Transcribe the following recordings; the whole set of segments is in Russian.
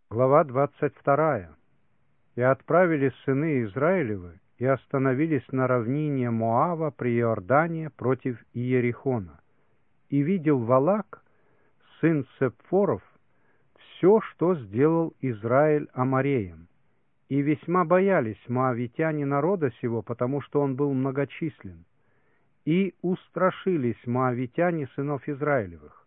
Глава 22. «И отправились сыны Израилевы, и остановились на равнине Моава при Иордане против Иерихона. И видел Валак, сын Сепфоров, все, что сделал Израиль амореям. И весьма боялись моавитяне народа сего, потому что он был многочислен. И устрашились моавитяне сынов Израилевых.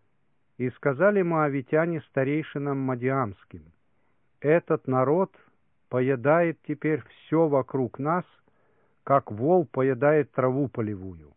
И сказали моавитяне старейшинам мадиамским: этот народ поедает теперь все вокруг нас, как вол поедает траву полевую.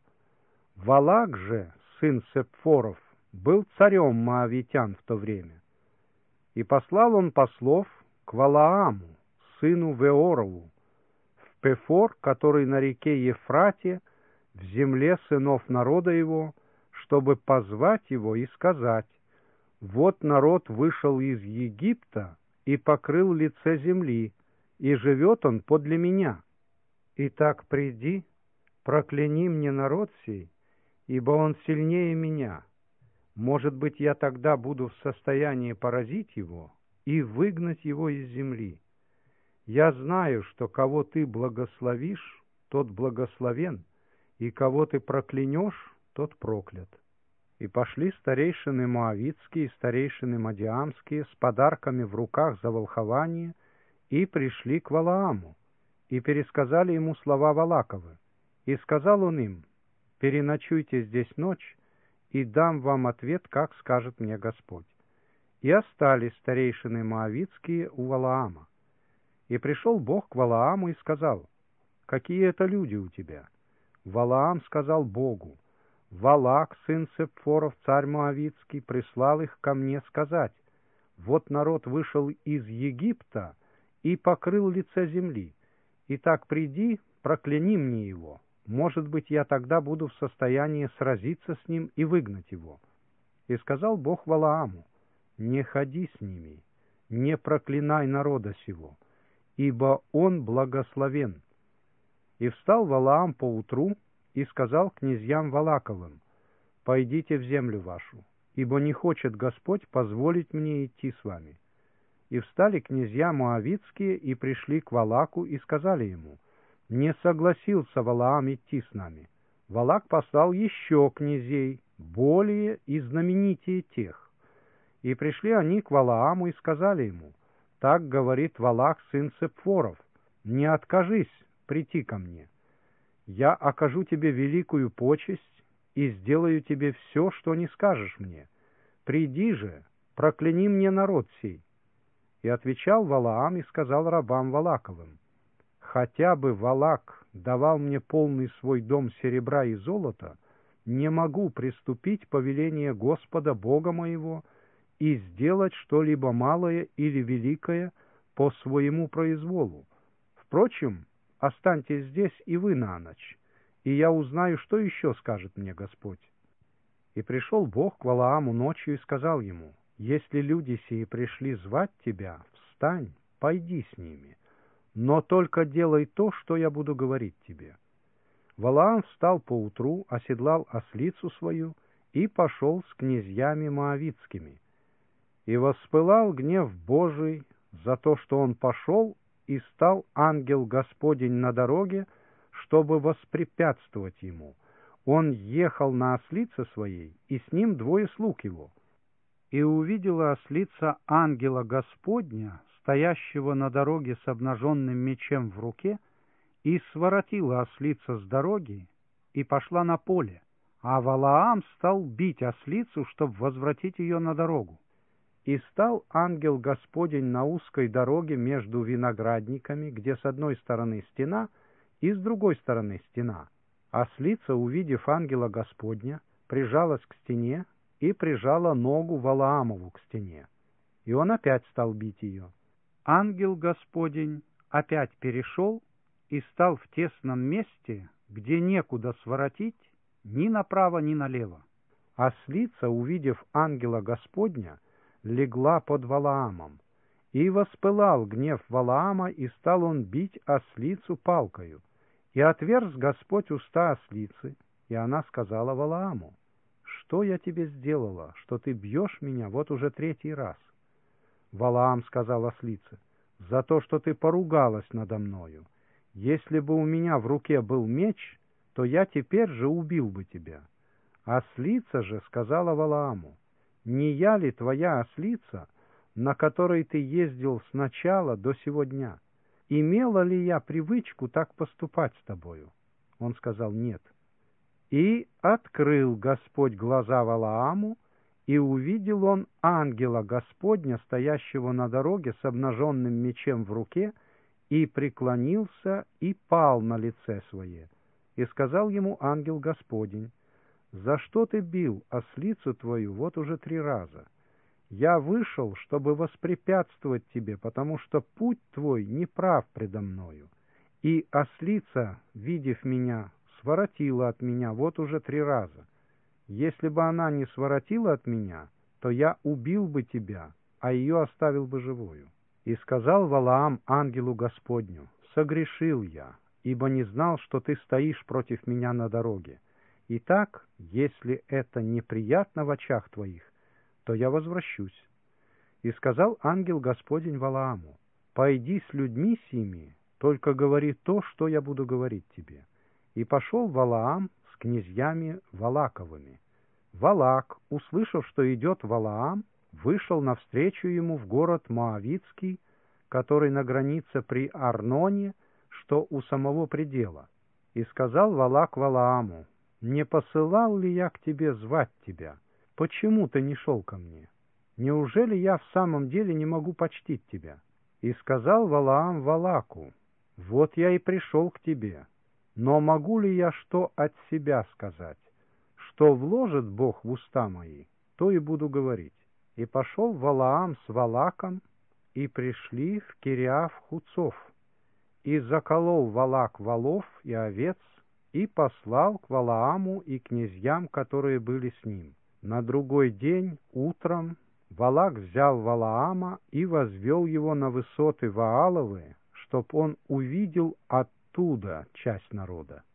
Валак же, сын Сепфоров, был царем моавитян в то время. И послал он послов к Валааму, сыну Веорову, в Пефор, который на реке Ефрате, в земле сынов народа его, чтобы позвать его и сказать: вот народ вышел из Египта и покрыл лице земли, и живет он подле меня. Итак, приди, прокляни мне народ сей, ибо он сильнее меня. Может быть, я тогда буду в состоянии поразить его и выгнать его из земли. Я знаю, что кого ты благословишь, тот благословен, и кого ты проклянешь, тот проклят». И пошли старейшины моавитские и старейшины мадиамские с подарками в руках за волхование, и пришли к Валааму, и пересказали ему слова Валаковы. И сказал он им: переночуйте здесь ночь, и дам вам ответ, как скажет мне Господь. И остались старейшины моавитские у Валаама. И пришел Бог к Валааму и сказал: какие это люди у тебя? Валаам сказал Богу: Валак, сын Сепфоров, царь Моавитский, прислал их ко мне сказать: вот народ вышел из Египта и покрыл лице земли. Итак, приди, прокляни мне его. Может быть, я тогда буду в состоянии сразиться с ним и выгнать его. И сказал Бог Валааму: не ходи с ними, не проклинай народа сего, ибо он благословен. И встал Валаам поутру и сказал князьям Валаковым: пойдите в землю вашу, ибо не хочет Господь позволить мне идти с вами. И встали князья моавитские и пришли к Валаку и сказали ему: не согласился Валаам идти с нами. Валак послал еще князей, более и знаменитее тех. И пришли они к Валааму и сказали ему: так говорит Валак, сын Сепфоров: не откажись прийти ко мне. Я окажу тебе великую почесть и сделаю тебе все, что не скажешь мне. Приди же, прокляни мне народ сей. И отвечал Валаам и сказал рабам Валаковым: хотя бы Валак давал мне полный свой дом серебра и золота, не могу приступить повеление Господа Бога моего и сделать что-либо малое или великое по своему произволу. Впрочем, останьтесь здесь и вы на ночь, и я узнаю, что еще скажет мне Господь. И пришел Бог к Валааму ночью и сказал ему: если люди сии пришли звать тебя, встань, пойди с ними, но только делай то, что я буду говорить тебе. Валаам встал поутру, оседлал ослицу свою и пошел с князьями моавитскими. И воспылал гнев Божий за то, что он пошел, и стал ангел Господень на дороге, чтобы воспрепятствовать ему. Он ехал на ослице своей, и с ним двое слуг его. И увидела ослица ангела Господня, стоящего на дороге с обнаженным мечом в руке, и своротила ослица с дороги и пошла на поле, а Валаам стал бить ослицу, чтобы возвратить ее на дорогу. И стал ангел Господень на узкой дороге между виноградниками, где с одной стороны стена и с другой стороны стена. Ослица, увидев ангела Господня, прижалась к стене и прижала ногу Валаамову к стене. И он опять стал бить ее. Ангел Господень опять перешел и стал в тесном месте, где некуда своротить ни направо, ни налево. Ослица, увидев ангела Господня, легла под Валаамом, и воспылал гнев Валаама, и стал он бить ослицу палкою. И отверз Господь уста ослицы, и она сказала Валааму: что я тебе сделала, что ты бьешь меня вот уже третий раз? Валаам сказал ослице: «За то, что ты поругалась надо мною. Если бы у меня в руке был меч, то я теперь же убил бы тебя». Ослица же сказала Валааму: «Не я ли твоя ослица, на которой ты ездил с начала до сего дня? Имела ли я привычку так поступать с тобою?» Он сказал: «Нет». И открыл Господь глаза Валааму, и увидел он ангела Господня, стоящего на дороге с обнаженным мечом в руке, и преклонился и пал на лице свое. И сказал ему ангел Господень: «За что ты бил ослицу твою вот уже 3 раза? Я вышел, чтобы воспрепятствовать тебе, потому что путь твой неправ предо мною. И ослица, видев меня, своротила от меня вот уже 3 раза. Если бы она не своротила от меня, то я убил бы тебя, а ее оставил бы живою». И сказал Валаам ангелу Господню: «Согрешил я, ибо не знал, что ты стоишь против меня на дороге. Итак, если это неприятно в очах твоих, то я возвращусь». И сказал ангел Господень Валааму: «Пойди с людьми сими, только говори то, что я буду говорить тебе». И пошел Валаам с князьями Валаковыми. Валак, услышав, что идет Валаам, вышел навстречу ему в город Моавитский, который на границе при Арноне, что у самого предела. И сказал Валак Валааму: «Не посылал ли я к тебе звать тебя? Почему ты не шел ко мне? Неужели я в самом деле не могу почтить тебя?» И сказал Валаам Валаку: «Вот я и пришел к тебе, но могу ли я что от себя сказать? Что вложит Бог в уста мои, то и буду говорить». И пошел Валаам с Валаком, и пришли в Кириаф-Хуцов. И заколол Валак волов и овец, и послал к Валааму и князьям, которые были с ним. На другой день утром Валак взял Валаама и возвел его на высоты Вааловы, чтоб он увидел оттуда часть народа.